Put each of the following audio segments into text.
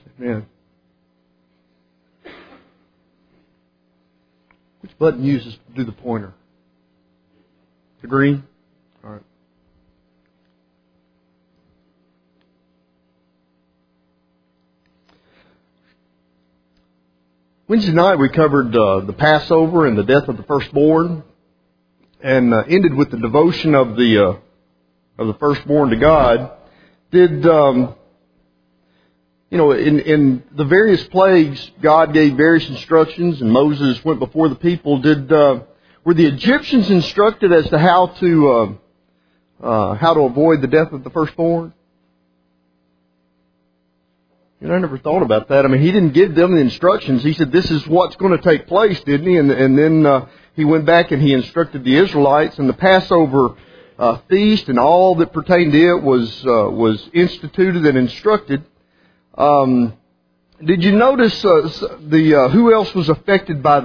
Amen. Which button uses to do the pointer? The green? All right. Wednesday night we covered the Passover and the death of the firstborn, and ended with the devotion of the firstborn to God. Did in the various plagues, God gave various instructions, and Moses went before the people. Were the Egyptians instructed as to how to avoid the death of the firstborn? I never thought about that. I mean, He didn't give them the instructions. He said, "This is what's going to take place," didn't He? And then He went back and He instructed the Israelites, and the Passover feast and all that pertained to it was instituted and instructed. Did you notice who else was affected by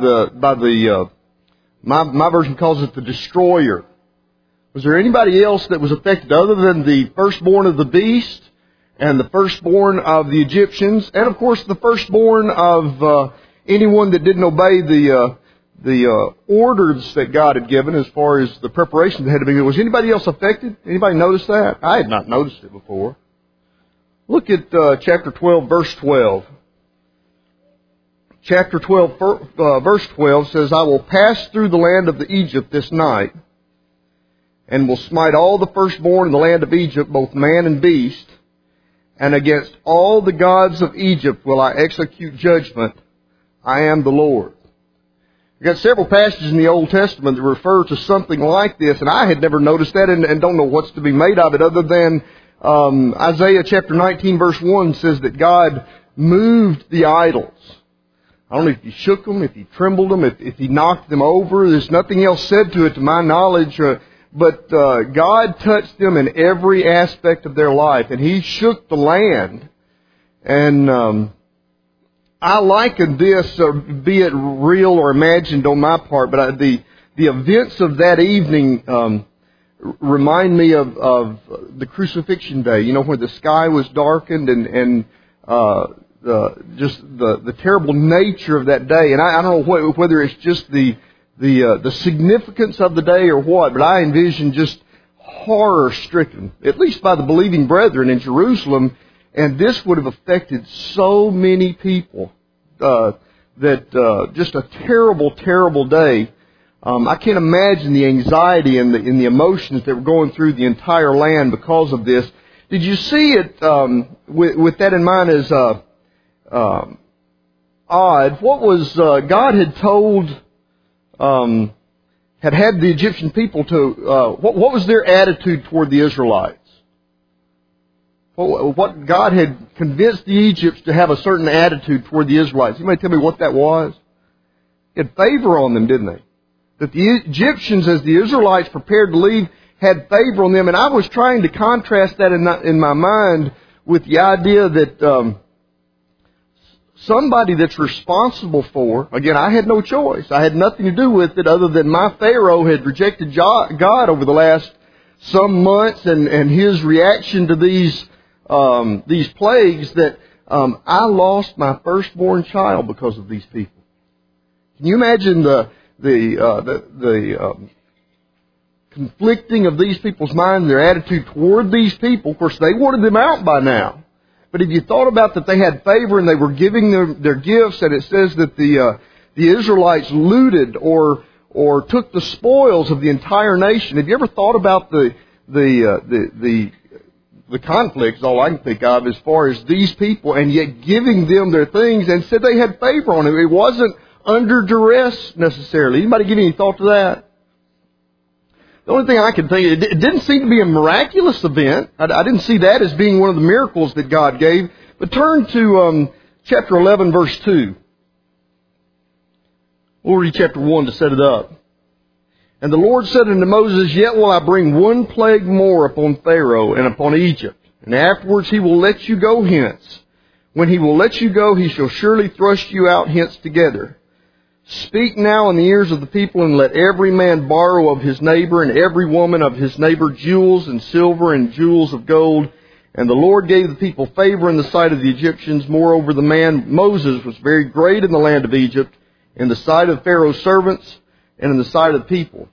my version calls it the destroyer? Was there anybody else that was affected other than the firstborn of the beast and the firstborn of the Egyptians, and of course the firstborn of anyone that didn't obey the orders that God had given as far as the preparations that had to be? Was anybody else affected? Anybody notice that? I had not noticed it before. Look at chapter 12, verse 12. Chapter 12, verse 12 says, "I will pass through the land of Egypt this night, and will smite all the firstborn in the land of Egypt, both man and beast. And against all the gods of Egypt will I execute judgment. I am the Lord." We've got several passages in the Old Testament that refer to something like this, and I had never noticed that and don't know what's to be made of it other than Isaiah chapter 19 verse 1 says that God moved the idols. I don't know if He shook them, if He trembled them, if He knocked them over. There's nothing else said to it to my knowledge, but God touched them in every aspect of their life, and He shook the land. And I liken this, be it real or imagined on my part, but the events of that evening remind me of the crucifixion day, where the sky was darkened and just the terrible nature of that day. And I don't know whether it's just the significance of the day or what, but I envision just horror-stricken, at least by the believing brethren in Jerusalem, and this would have affected so many people that just a terrible, terrible day. I can't imagine the anxiety and the emotions that were going through the entire land because of this. Did you see it with that in mind as odd? What was God had told, had the Egyptian people to, what was their attitude toward the Israelites? What God had convinced the Egyptians to have a certain attitude toward the Israelites. You might tell me what that was? He had favor on them, didn't they? That the Egyptians, as the Israelites prepared to leave, had favor on them. And I was trying to contrast that in my mind with the idea that somebody that's responsible for, again, I had no choice. I had nothing to do with it other than my Pharaoh had rejected God over the last some months, and his reaction to these plagues, that I lost my firstborn child because of these people. Can you imagine the conflicting of these people's minds, their attitude toward these people? Of course, they wanted them out by now. But if you thought about that they had favor and they were giving their gifts, and it says that the Israelites looted or took the spoils of the entire nation. Have you ever thought about the conflict, is all I can think of, as far as these people, and yet giving them their things, and said they had favor on them. It wasn't under duress necessarily. Anybody give any thought to that? The only thing I can think, it didn't seem to be a miraculous event. I didn't see that as being one of the miracles that God gave. But turn to chapter 11, verse 2. We'll read chapter 1 to set it up. "And the Lord said unto Moses, Yet will I bring one plague more upon Pharaoh and upon Egypt, and afterwards he will let you go hence. When he will let you go, he shall surely thrust you out hence together. Speak now in the ears of the people, and let every man borrow of his neighbor, and every woman of his neighbor, jewels and silver and jewels of gold, And the Lord gave the people favor in the sight of the Egyptians. Moreover, the man Moses was very great in the land of Egypt, in the sight of Pharaoh's servants, and in the sight of the people.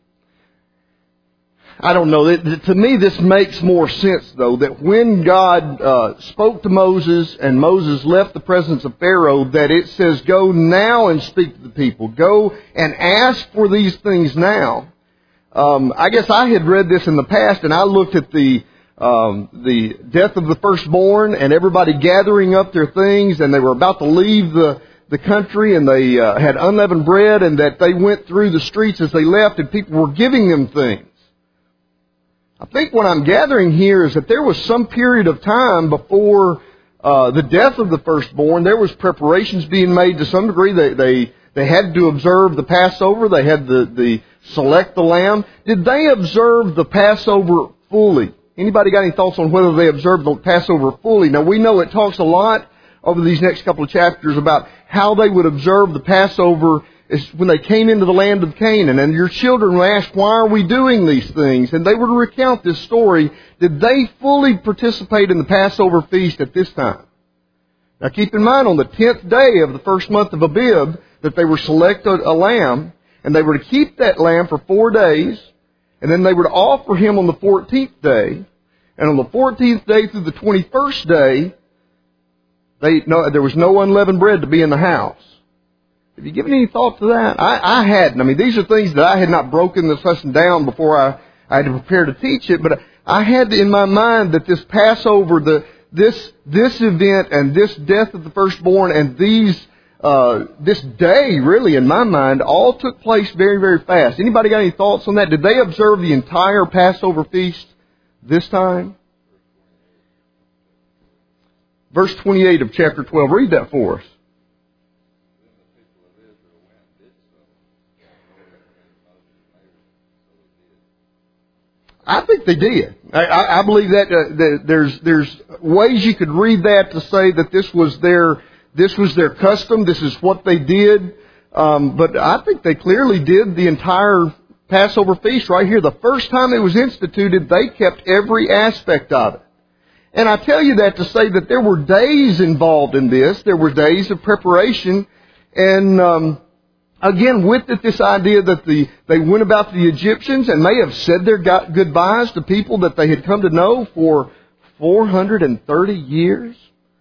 I don't know. To me, this makes more sense, though, that when God spoke to Moses and Moses left the presence of Pharaoh, that it says, go now and speak to the people. Go and ask for these things now. I guess I had read this in the past, and I looked at the death of the firstborn and everybody gathering up their things, and they were about to leave the country, and they had unleavened bread, and that they went through the streets as they left, and people were giving them things. I think what I'm gathering here is that there was some period of time before the death of the firstborn. There was preparations being made to some degree. They had to observe the Passover. They had to select the lamb. Did they observe the Passover fully? Anybody got any thoughts on whether they observed the Passover fully? Now, we know it talks a lot over these next couple of chapters about how they would observe the Passover when they came into the land of Canaan. And your children will ask, why are we doing these things? And they would recount this story. Did they fully participate in the Passover feast at this time? Now, keep in mind, on the 10th day of the first month of Abib, that they were select a lamb, and they were to keep that lamb for 4 days, and then they were to offer him on the 14th day, and on the 14th day through the 21st day, there was no unleavened bread to be in the house. Have you given any thought to that? I hadn't. I mean, these are things that I had not broken this lesson down before I had to prepare to teach it, but I had in my mind that this Passover, this event and this death of the firstborn and this day, really, in my mind, all took place very, very fast. Anybody got any thoughts on that? Did they observe the entire Passover feast this time? Verse 28 of chapter 12. Read that for us. I think they did. I believe that there's ways you could read that to say that this was their custom. This is what they did. But I think they clearly did the entire Passover feast right here. The first time it was instituted, they kept every aspect of it. And I tell you that to say that there were days involved in this. There were days of preparation. And again, with it, this idea that they went about the Egyptians and may have said their goodbyes to people that they had come to know for 430 years.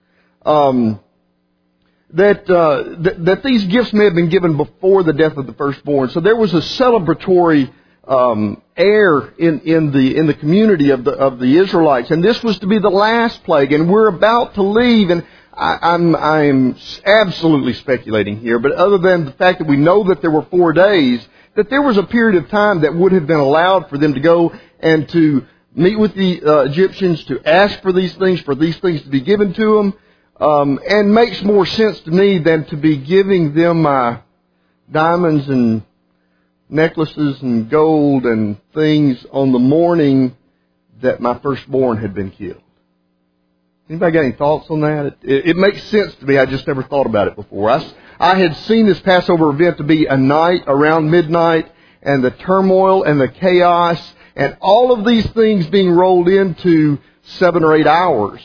That these gifts may have been given before the death of the firstborn. So there was a celebratory air in the community of the Israelites, and this was to be the last plague. And we're about to leave, and I'm absolutely speculating here, but other than the fact that we know that there were 4 days, that there was a period of time that would have been allowed for them to go and to meet with the Egyptians, to ask for these things to be given to them, and makes more sense to me than to be giving them diamonds and necklaces and gold and things on the morning that my firstborn had been killed. Anybody got any thoughts on that? It makes sense to me. I just never thought about it before. I had seen this Passover event to be a night around midnight, and the turmoil and the chaos and all of these things being rolled into 7 or 8 hours.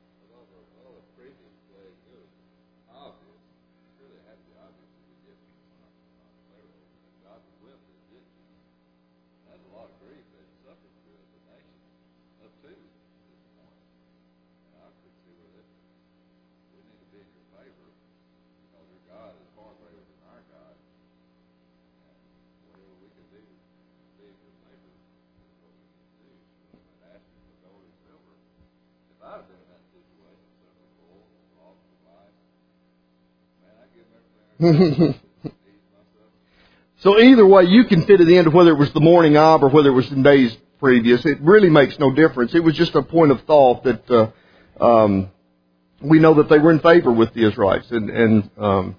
So either way, you can fit it into whether it was the morning of or whether it was in days previous. It really makes no difference. It was just a point of thought that we know that they were in favor with the Israelites, and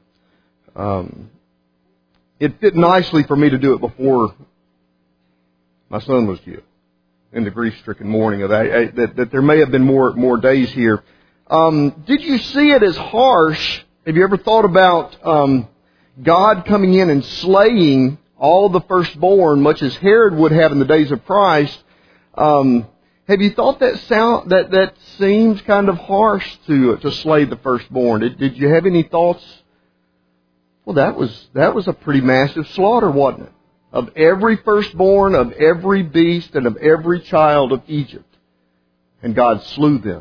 it fit nicely for me to do it before my son was killed in the grief-stricken morning of that there may have been more days here. Did you see it as harsh? Have you ever thought about God coming in and slaying all the firstborn, much as Herod would have in the days of Christ? Have you thought that seems kind of harsh to slay the firstborn? Did you have any thoughts? Well, that was a pretty massive slaughter, wasn't it? Of every firstborn, of every beast, and of every child of Egypt. And God slew them.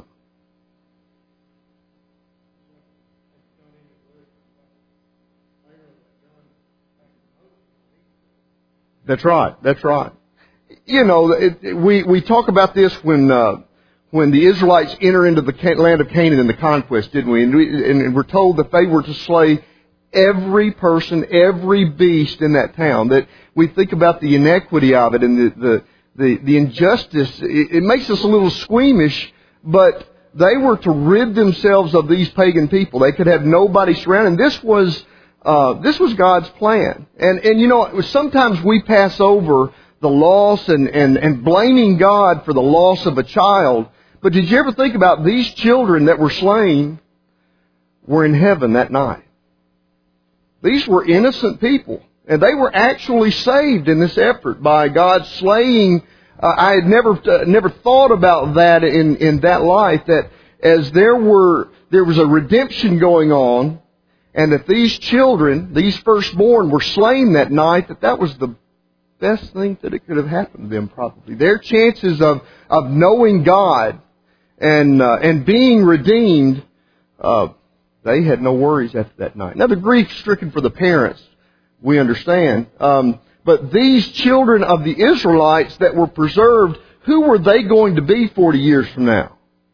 That's right. That's right. You know, we talk about this when the Israelites enter into the land of Canaan in the conquest, didn't we? And we're told that they were to slay every person, every beast in that town. That we think about the inequity of it and the injustice. It makes us a little squeamish, but they were to rid themselves of these pagan people. They could have nobody surrounding. This was God's plan. And you know, sometimes we pass over the loss and blaming God for the loss of a child. But did you ever think about these children that were slain were in heaven that night? These were innocent people. And they were actually saved in this effort by God slaying. I had never thought about that in that light, that as there was a redemption going on, and that these children, these firstborn, were slain that night, that was the best thing that it could have happened to them, probably. Their chances of knowing God and being redeemed, they had no worries after that night. Now, the grief-stricken for the parents, we understand. But these children of the Israelites that were preserved, who were they going to be 40 years from now?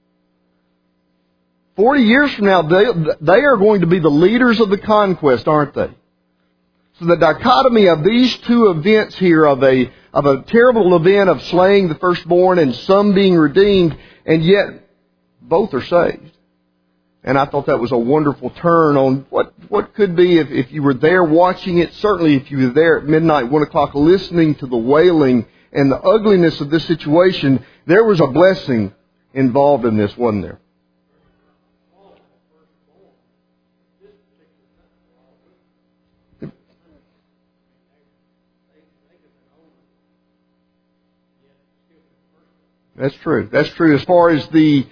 40 years from now, they are going to be the leaders of the conquest, aren't they? So the dichotomy of these two events here, of a terrible event of slaying the firstborn and some being redeemed, and yet both are saved. And I thought that was a wonderful turn on what could be if you were there watching it. Certainly if you were there at midnight, 1 o'clock, listening to the wailing and the ugliness of this situation, there was a blessing involved in this, wasn't there? That's true. That's true. As far as the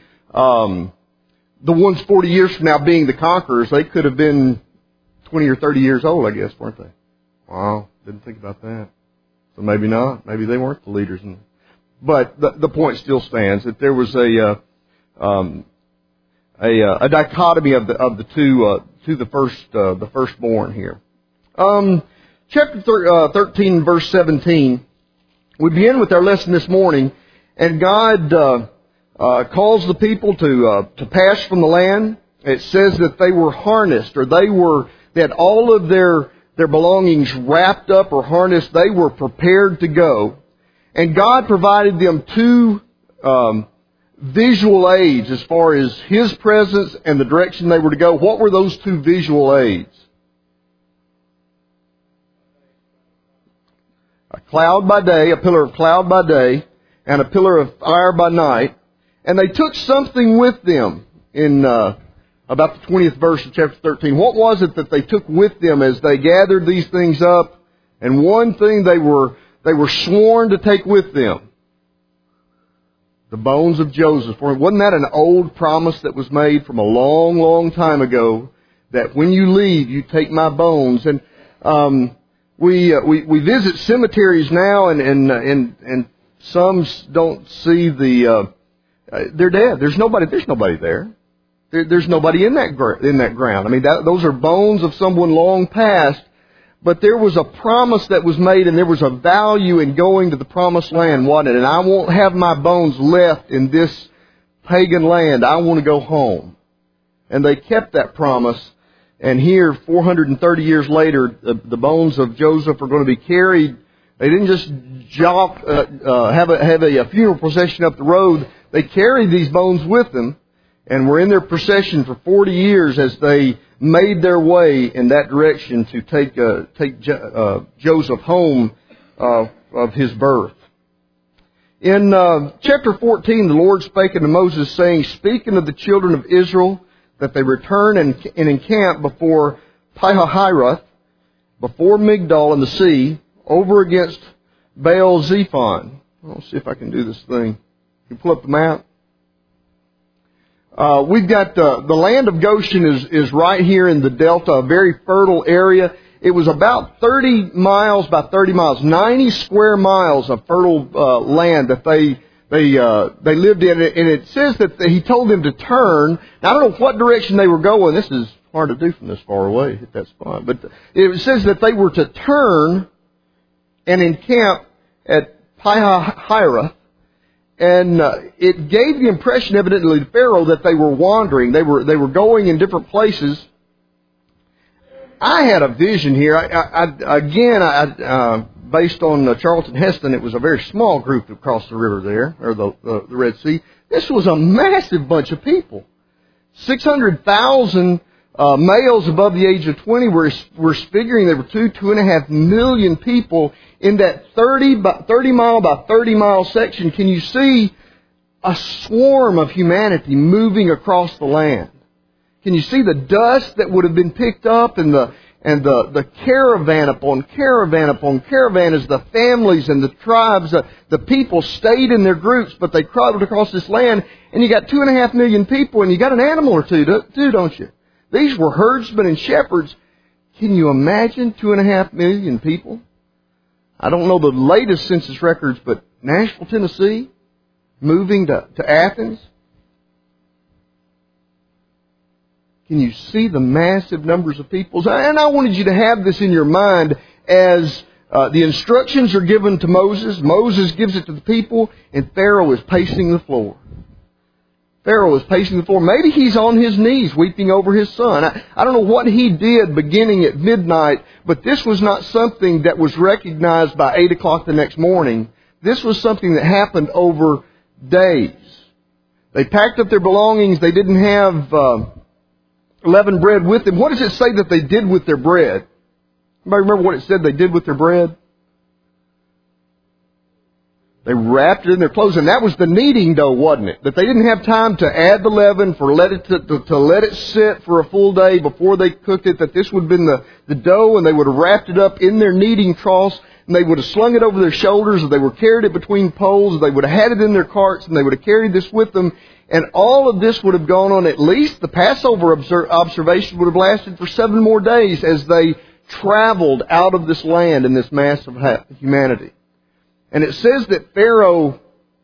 ones 40 years from now being the conquerors, they could have been 20 or 30 years old, I guess, weren't they? Wow, didn't think about that. So maybe not. Maybe they weren't the leaders. But the point still stands that there was a dichotomy of the two to the firstborn here. Chapter 13, verse 17. We begin with our lesson this morning. And God calls the people to pass from the land. It says that they were harnessed, or they had all of their belongings wrapped up or harnessed. They were prepared to go. And God provided them two visual aids as far as His presence and the direction they were to go. What were those two visual aids? A cloud by day, a pillar of cloud by day, and a pillar of fire by night. And they took something with them in about the 20th verse of chapter 13. What was it that they took with them as they gathered these things up? And one thing they were sworn to take with them. The bones of Joseph. Wasn't that an old promise that was made from a long, long time ago? That when you leave, you take my bones. And we visit cemeteries now, and some don't see they're dead. There's nobody there. There's nobody in that ground. I mean, those are bones of someone long past. But there was a promise that was made, and there was a value in going to the promised land, wasn't it? And I won't have my bones left in this pagan land. I want to go home. And they kept that promise. And here, 430 years later, the bones of Joseph are going to be carried. They didn't just have a funeral procession up the road. They carried these bones with them, and were in their procession for 40 years as they made their way in that direction to take Joseph home of his birth. In chapter 14, the Lord spake unto Moses, saying, speaking of the children of Israel, that they return and encamp before Pihahiroth, before Migdol in the sea, over against Baal Zephon. I'll see if I can do this thing. You pull up the map. We've got the land of Goshen is right here in the delta, a very fertile area. It was about 30 miles, 90 square miles of fertile land that they lived in, and it says that he told them to turn. Now, I don't know what direction they were going. This is hard to do from this far away, hit that spot. But it says that they were to turn and encamp at Pi-hahiroth, and it gave the impression, evidently, to Pharaoh that they were wandering. They were going in different places. I had a vision here. Based on Charlton Heston, it was a very small group that crossed the river there, or the Red Sea. This was a massive bunch of people. 600,000 males above the age of 20. We're figuring there were 2.5 million people in that 30 mile by 30 mile section. Can you see a swarm of humanity moving across the land? Can you see the dust that would have been picked up and the caravan upon caravan upon caravan as the families and the tribes, the people stayed in their groups, but they traveled across this land, and you got 2.5 million people, and you got an animal or two, don't you? These were herdsmen and shepherds. Can you imagine 2.5 million people? I don't know the latest census records, but Nashville, Tennessee, moving to Athens. Can you see the massive numbers of people? And I wanted you to have this in your mind as the instructions are given to Moses. Moses gives it to the people, and Pharaoh is pacing the floor. Pharaoh is pacing the floor. Maybe he's on his knees weeping over his son. I don't know what he did beginning at midnight, but this was not something that was recognized by 8 o'clock the next morning. This was something that happened over days. They packed up their belongings. They didn't have leavened bread with them. What does it say that they did with their bread? Anybody remember what it said they did with their bread? They wrapped it in their clothes, and that was the kneading dough, wasn't it? That they didn't have time to add the leaven, to let it sit for a full day before they cooked it, that this would have been the dough, and they would have wrapped it up in their kneading troughs, and they would have slung it over their shoulders, or they would have carried it between poles, or they would have had it in their carts, and they would have carried this with them. And all of this would have gone on, at least the Passover observation would have lasted for 7 more days as they traveled out of this land in this mass of humanity. And it says that Pharaoh,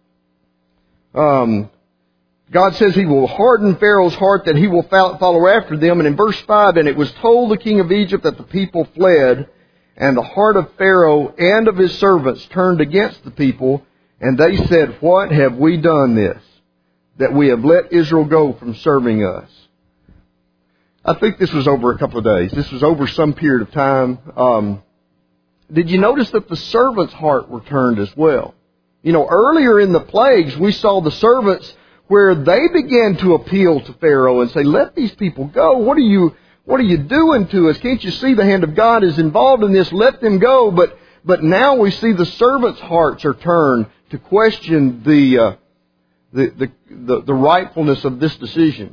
God says He will harden Pharaoh's heart, that he will follow after them. And in verse 5, and it was told the king of Egypt that the people fled, and the heart of Pharaoh and of his servants turned against the people, and they said, what have we done this, that we have let Israel go from serving us? I think this was over a couple of days. This was over some period of time. Did you notice that the servants' heart were turned as well? You know, earlier in the plagues, we saw the servants where they began to appeal to Pharaoh and say, let these people go. What are you doing to us? Can't you see the hand of God is involved in this? Let them go. But now we see the servants' hearts are turned to question the rightfulness of this decision.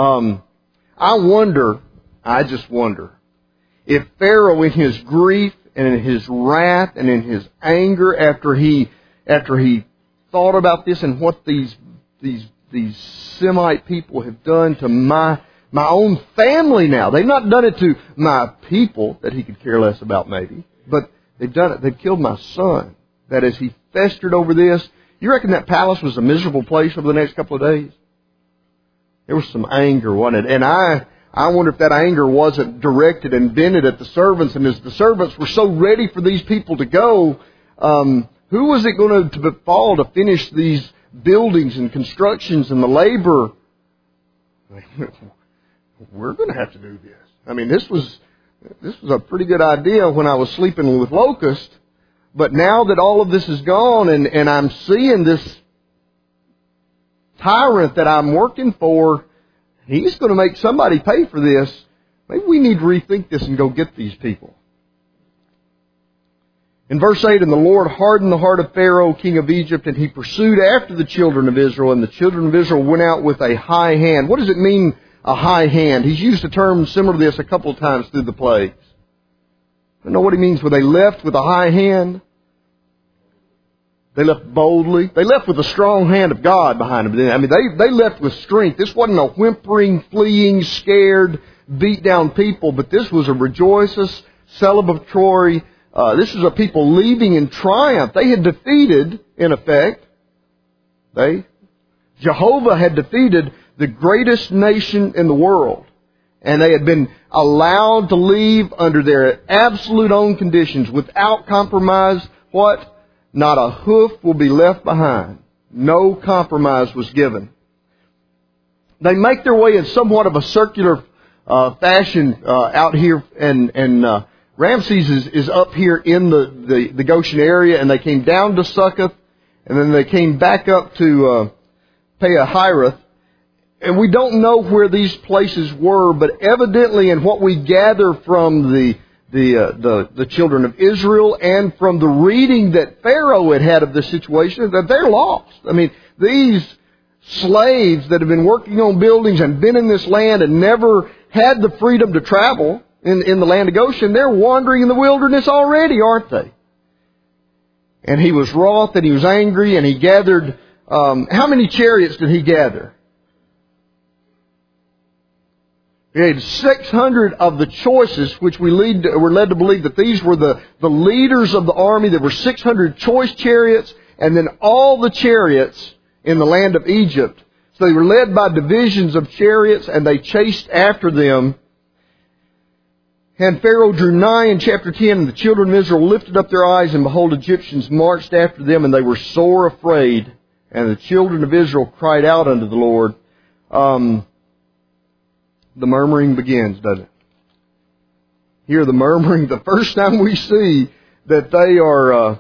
I just wonder if Pharaoh, in his grief and in his wrath and in his anger, after he thought about this and what these Semite people have done to my own family now. They've not done it to my people that he could care less about maybe, but they've done it. They've killed my son. That as he festered over this, you reckon that palace was a miserable place over the next couple of days? There was some anger, wasn't it? And I wonder if that anger wasn't directed and vented at the servants. And as the servants were so ready for these people to go, who was it going to befall to finish these buildings and constructions and the labor? We're going to have to do this. I mean, this was a pretty good idea when I was sleeping with locusts. But now that all of this is gone and I'm seeing this tyrant that I'm working for, he's going to make somebody pay for this. Maybe we need to rethink this and go get these people. In verse 8, and the Lord hardened the heart of Pharaoh, king of Egypt, and he pursued after the children of Israel, and the children of Israel went out with a high hand. What does it mean, a high hand? He's used a term similar to this a couple of times through the plagues. I don't know what he means when they left with a high hand. They left boldly. They left with the strong hand of God behind them. I mean, they left with strength. This wasn't a whimpering, fleeing, scared, beat down people, but this was a rejoicous, celebratory. This was a people leaving in triumph. They had defeated, in effect, Jehovah had defeated the greatest nation in the world. And they had been allowed to leave under their absolute own conditions without compromise. What? Not a hoof will be left behind. No compromise was given. They make their way in somewhat of a circular fashion out here, and Ramses is up here in the Goshen area, and they came down to Succoth, and then they came back up to Pi-hahiroth. And we don't know where these places were, but evidently in what we gather from the children of Israel and from the reading that Pharaoh had of the situation, that they're lost. I mean, these slaves that have been working on buildings and been in this land and never had the freedom to travel in the land of Goshen, they're wandering in the wilderness already, aren't they? And he was wroth and he was angry, and he gathered, how many chariots did he gather? He had 600 of the choicest, which were led to believe that these were the leaders of the army. There were 600 choice chariots, and then all the chariots in the land of Egypt. So they were led by divisions of chariots, and they chased after them. And Pharaoh drew nigh in chapter 10, and the children of Israel lifted up their eyes, and behold, Egyptians marched after them, and they were sore afraid. And the children of Israel cried out unto the Lord. The murmuring begins, doesn't it? Here, the murmuring, the first time we see that they are,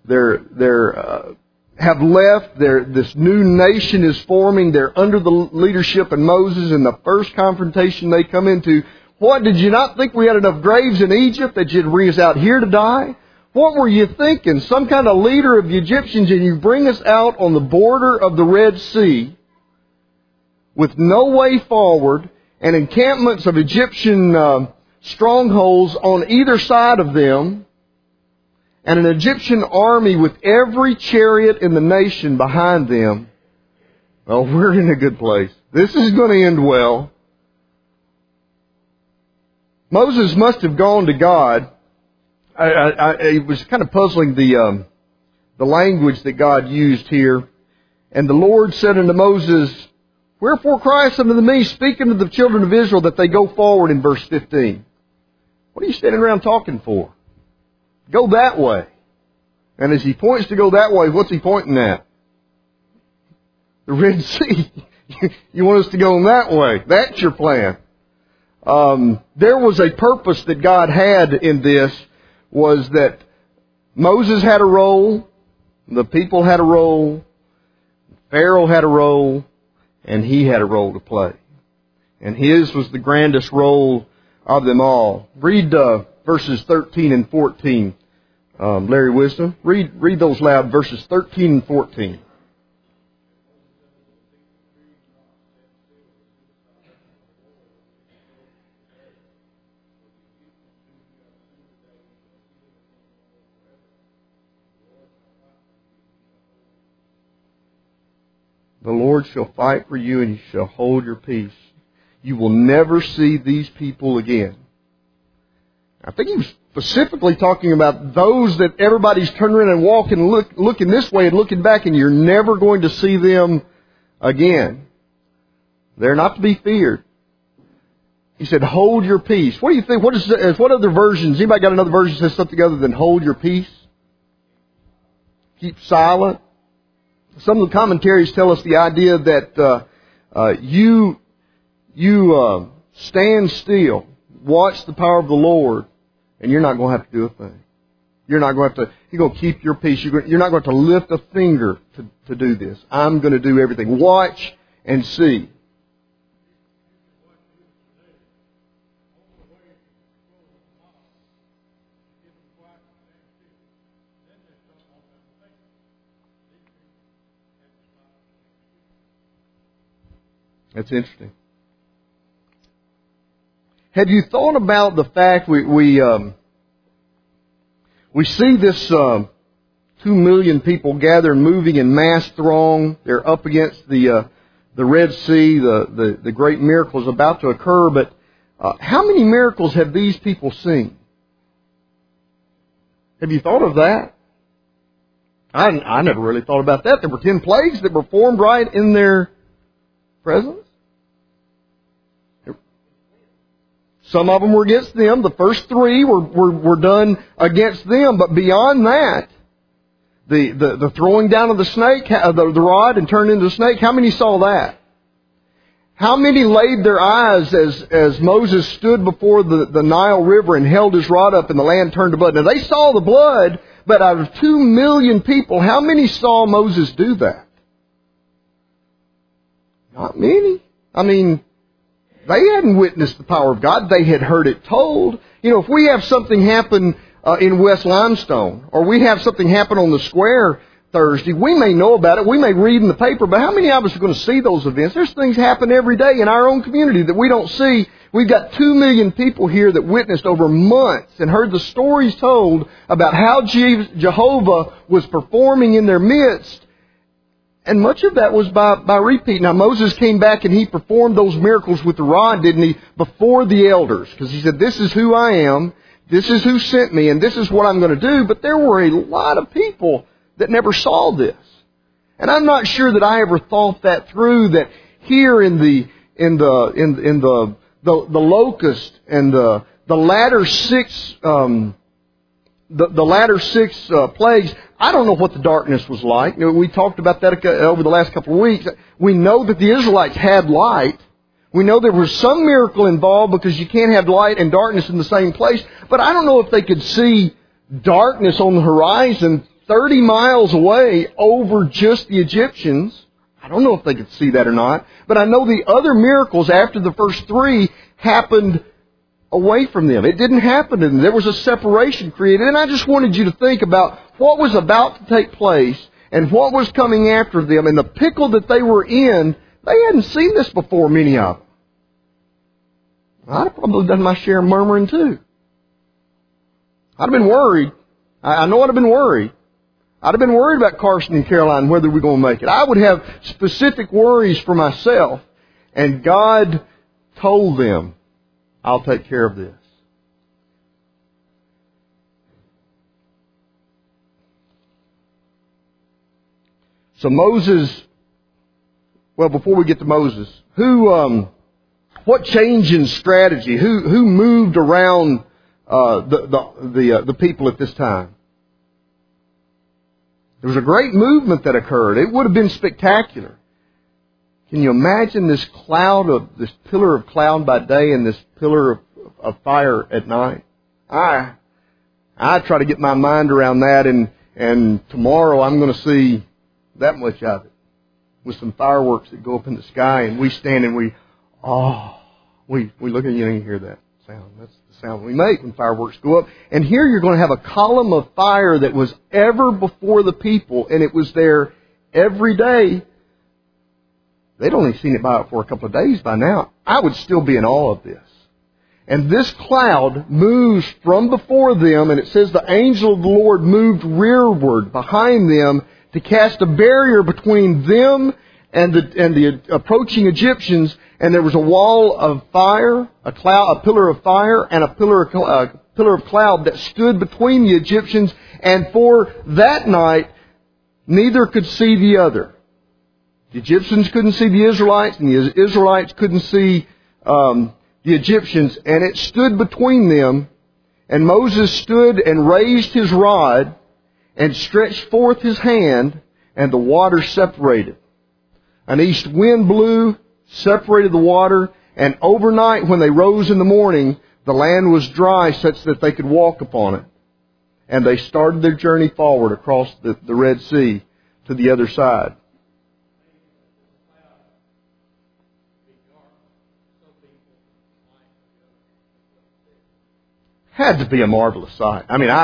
have left, this new nation is forming, they're under the leadership of Moses, and the first confrontation they come into, what, did you not think we had enough graves in Egypt that you'd bring us out here to die? What were you thinking? Some kind of leader of the Egyptians, and you bring us out on the border of the Red Sea with no way forward, and encampments of Egyptian strongholds on either side of them, and an Egyptian army with every chariot in the nation behind them. Well, we're in a good place. This is going to end well. Moses must have gone to God. It was kind of puzzling, the language that God used here. And the Lord said unto Moses, wherefore criest unto me, speaking to the children of Israel, that they go forward in verse 15. What are you standing around talking for? Go that way. And as he points to go that way, what's he pointing at? The Red Sea. You want us to go that way. That's your plan. There was a purpose that God had in this, was that Moses had a role, the people had a role, Pharaoh had a role, and he had a role to play. And his was the grandest role of them all. Read verses 13 and 14, Larry Wisdom. Read those loud, verses 13 and 14. The Lord shall fight for you, and you shall hold your peace. You will never see these people again. I think he was specifically talking about those that everybody's turning around and walking, looking this way and looking back, and you're never going to see them again. They're not to be feared. He said, hold your peace. What do you think? What other versions? Anybody got another version that says something other than hold your peace? Keep silent. Some of the commentaries tell us the idea that you stand still, watch the power of the Lord, and you're not going to have to do a thing. You're going to keep your peace. You're not going to lift a finger to do this. I'm going to do everything. Watch and see. That's interesting. Have you thought about the fact we see this 2 million people gathered, moving in mass throng. They're up against the Red Sea. The great miracle is about to occur. But how many miracles have these people seen? Have you thought of that? I never really thought about that. There were 10 plagues that were performed right in their presence. Some of them were against them. The first 3 were done against them. But beyond that, the throwing down of the snake, the rod and turned into a snake, how many saw that? How many laid their eyes as Moses stood before the Nile River and held his rod up and the land turned to blood? Now they saw the blood, but out of 2 million people, how many saw Moses do that? Not many. I mean, they hadn't witnessed the power of God. They had heard it told. You know, if we have something happen in West Limestone, or we have something happen on the square Thursday, we may know about it, we may read in the paper, but how many of us are going to see those events? There's things happen every day in our own community that we don't see. We've got 2 million people here that witnessed over months and heard the stories told about how Jehovah was performing in their midst. And much of that was by repeat. Now, Moses came back and he performed those miracles with the rod, didn't he, before the elders? Because he said, this is who I am, this is who sent me, and this is what I'm going to do. But there were a lot of people that never saw this. And I'm not sure that I ever thought that through, that here in the locust and the latter 6 plagues, I don't know what the darkness was like. You know, we talked about that over the last couple of weeks. We know that the Israelites had light. We know there was some miracle involved because you can't have light and darkness in the same place. But I don't know if they could see darkness on the horizon 30 miles away over just the Egyptians. I don't know if they could see that or not. But I know the other miracles after the first 3 happened away from them. It didn't happen to them. There was a separation created. And I just wanted you to think about what was about to take place and what was coming after them and the pickle that they were in. They hadn't seen this before, many of them. I'd have probably done my share of murmuring too. I'd have been worried. I know I'd have been worried. I'd have been worried about Carson and Caroline, whether we're going to make it. I would have specific worries for myself. And God told them, I'll take care of this. So Moses, well, before we get to Moses, what change in strategy? Who moved around the people at this time? There was a great movement that occurred. It would have been spectacular. Can you imagine this pillar of cloud by day and this pillar of fire at night? I try to get my mind around that, and tomorrow I'm going to see that much of it with some fireworks that go up in the sky, and we stand and we look at you and you hear that sound. That's the sound we make when fireworks go up. And here you're going to have a column of fire that was ever before the people, and it was there every day. They'd only seen it for a couple of days by now. I would still be in awe of this. And this cloud moves from before them, and it says the angel of the Lord moved rearward behind them to cast a barrier between them and the approaching Egyptians. And there was a wall of fire, a pillar of fire, and a pillar of cloud that stood between the Egyptians. And for that night, neither could see the other. The Egyptians couldn't see the Israelites, and the Israelites couldn't see the Egyptians. And it stood between them. And Moses stood and raised his rod and stretched forth his hand, and the water separated. An east wind blew, separated the water, and overnight when they rose in the morning, the land was dry such that they could walk upon it. And they started their journey forward across the Red Sea to the other side. Had to be a marvelous sight. I mean,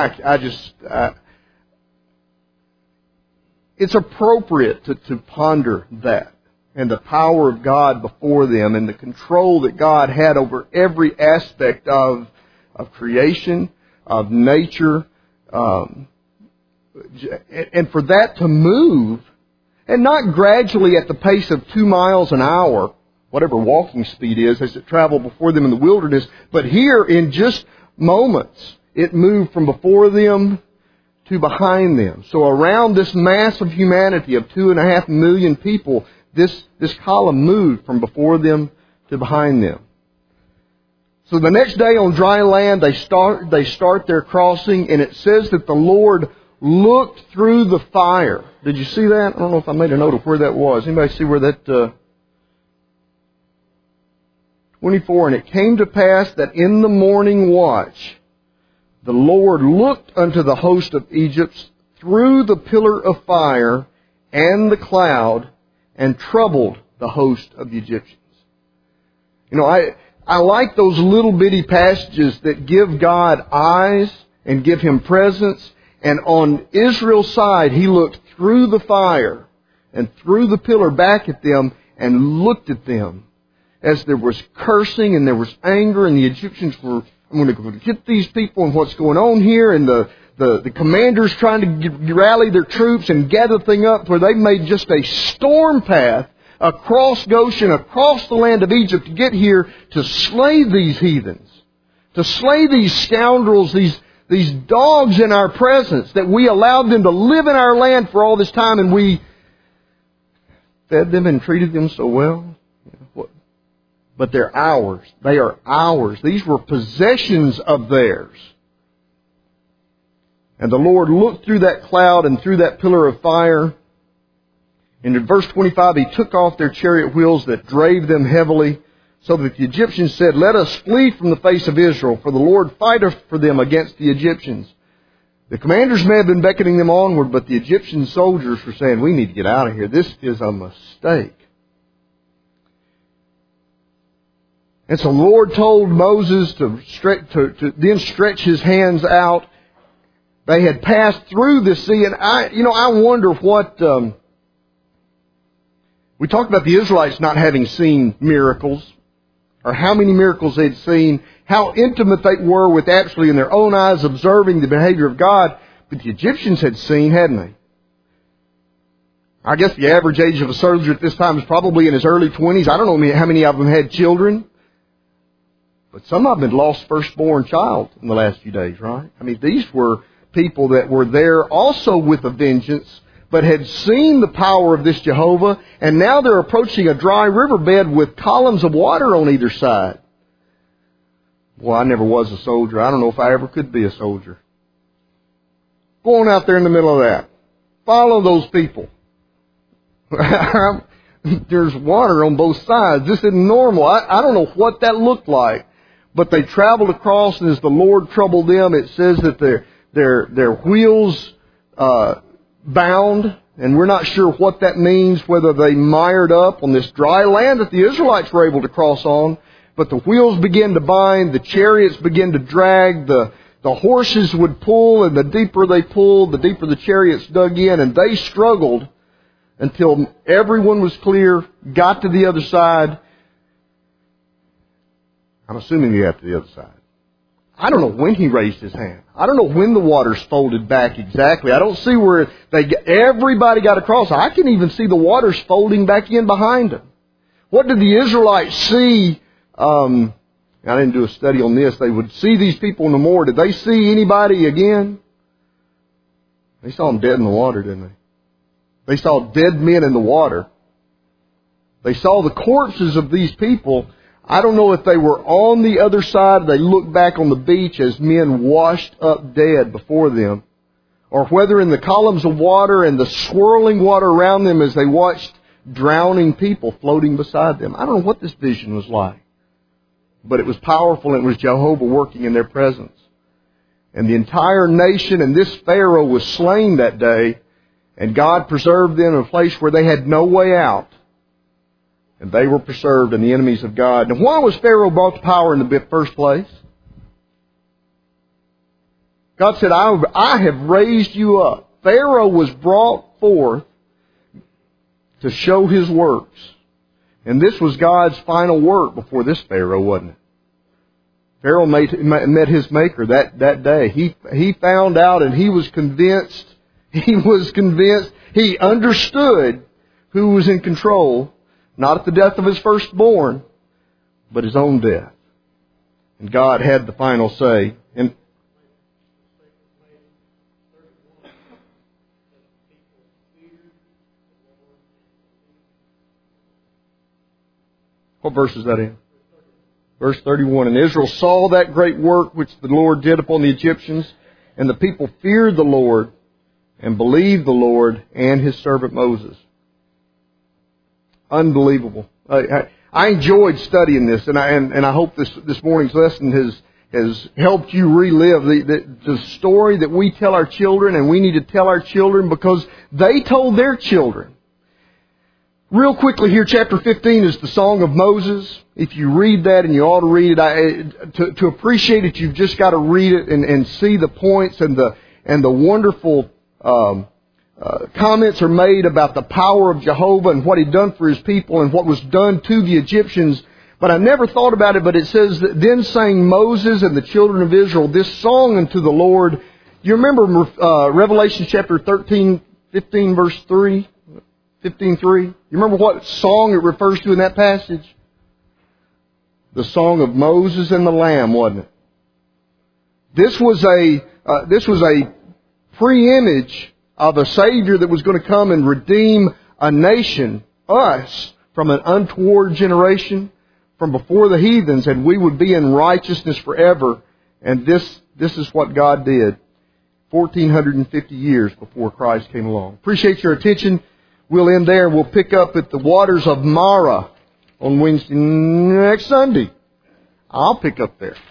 it's appropriate to ponder that and the power of God before them and the control that God had over every aspect of creation, of nature, And for that to move, and not gradually at the pace of 2 miles an hour, whatever walking speed is, as it traveled before them in the wilderness, but here in just moments, it moved from before them to behind them. So around this mass of humanity of 2.5 million people, this column moved from before them to behind them. So the next day on dry land, they start their crossing, and it says that the Lord looked through the fire. Did you see that? I don't know if I made a note of where that was. Anybody see where that... 24, and it came to pass that in the morning watch, the Lord looked unto the host of Egypt through the pillar of fire and the cloud, and troubled the host of the Egyptians. You know, I like those little bitty passages that give God eyes and give Him presence. And on Israel's side, He looked through the fire and through the pillar back at them and looked at them. As there was cursing and there was anger, and the Egyptians were, I'm going to get these people and what's going on here, and the commanders trying to rally their troops and gather the thing up, where they made just a storm path across Goshen, across the land of Egypt to get here to slay these heathens, to slay these scoundrels, these dogs in our presence, that we allowed them to live in our land for all this time, and we fed them and treated them so well. But they're ours. They are ours. These were possessions of theirs. And the Lord looked through that cloud and through that pillar of fire. And in verse 25, He took off their chariot wheels that drave them heavily, so that the Egyptians said, Let us flee from the face of Israel, for the Lord fighteth for them against the Egyptians. The commanders may have been beckoning them onward, but the Egyptian soldiers were saying, We need to get out of here. This is a mistake. And so the Lord told Moses to then stretch his hands out. They had passed through the sea, and I wonder what... we talked about the Israelites not having seen miracles, or how many miracles they'd seen, how intimate they were with actually in their own eyes observing the behavior of God. But the Egyptians had seen, hadn't they? I guess the average age of a soldier at this time is probably in his early 20s. I don't know how many of them had children. But some of them had lost firstborn child in the last few days, right? I mean, these were people that were there also with a vengeance, but had seen the power of this Jehovah, and now they're approaching a dry riverbed with columns of water on either side. Well, I never was a soldier. I don't know if I ever could be a soldier. Go on out there in the middle of that. Follow those people. There's water on both sides. This isn't normal. I don't know what that looked like. But they traveled across, and as the Lord troubled them, it says that their wheels bound, and we're not sure what that means, whether they mired up on this dry land that the Israelites were able to cross on. But the wheels began to bind, the chariots began to drag, the horses would pull, and the deeper they pulled, the deeper the chariots dug in, and they struggled until everyone was clear, got to the other side. I'm assuming he got to the other side. I don't know when he raised his hand. I don't know when the waters folded back exactly. I don't see where everybody got across. I can even see the waters folding back in behind them. What did the Israelites see? I didn't do a study on this. They would see these people no more. Did they see anybody again? They saw them dead in the water, didn't they? They saw dead men in the water. They saw the corpses of these people. I don't know if they were on the other side, they looked back on the beach as men washed up dead before them, or whether in the columns of water and the swirling water around them as they watched drowning people floating beside them. I don't know what this vision was like, but it was powerful, and it was Jehovah working in their presence. And the entire nation and this Pharaoh was slain that day, and God preserved them in a place where they had no way out. And they were preserved and the enemies of God. Now, why was Pharaoh brought to power in the first place? God said, I have raised you up. Pharaoh was brought forth to show his works. And this was God's final work before this Pharaoh, wasn't it? Pharaoh met his Maker that day. He found out, and he was convinced He was convinced, he understood who was in control, not at the death of his firstborn, but his own death. And God had the final say. And what verse is that in? Verse 31. And Israel saw that great work which the Lord did upon the Egyptians, and the people feared the Lord and believed the Lord and His servant Moses. Unbelievable. I enjoyed studying this, and I hope this morning's lesson has helped you relive the story that we tell our children, and we need to tell our children because they told their children. Real quickly here, chapter 15 is the Song of Moses. If you read that, and you ought to read it, to appreciate it, you've just got to read it and see the points and the wonderful comments are made about the power of Jehovah and what He'd done for His people and what was done to the Egyptians. But I never thought about it, but it says that then sang Moses and the children of Israel this song unto the Lord. You remember Revelation chapter 15 verse 3? 15:3. You remember what song it refers to in that passage? The song of Moses and the Lamb, wasn't it? This was a pre-image of a Savior that was going to come and redeem a nation, us, from an untoward generation, from before the heathens, and we would be in righteousness forever. And this is what God did 1,450 years before Christ came along. Appreciate your attention. We'll end there and we'll pick up at the waters of Marah on Wednesday next Sunday. I'll pick up there.